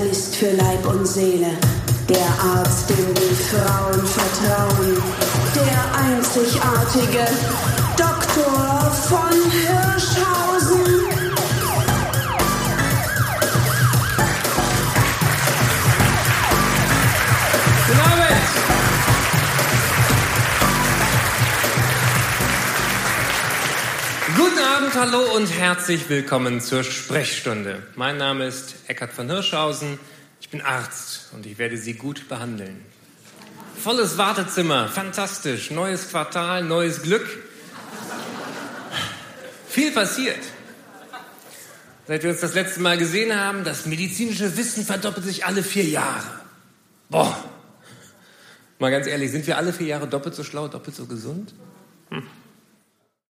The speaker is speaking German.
Spezialist für Leib und Seele, der Arzt, dem die Frauen vertrauen, der einzigartige Doktor von Hirschhausen. Guten Abend! Guten Abend, hallo und herzlich willkommen zur Sprechstunde. Mein Name ist Eckhard von Hirschhausen, ich bin Arzt und ich werde Sie gut behandeln. Volles Wartezimmer, fantastisch, neues Quartal, neues Glück. Viel passiert. Seit wir uns das letzte Mal gesehen haben, das medizinische Wissen verdoppelt sich alle 4 Jahre. Boah, mal ganz ehrlich, sind wir alle 4 Jahre doppelt so schlau, doppelt so gesund?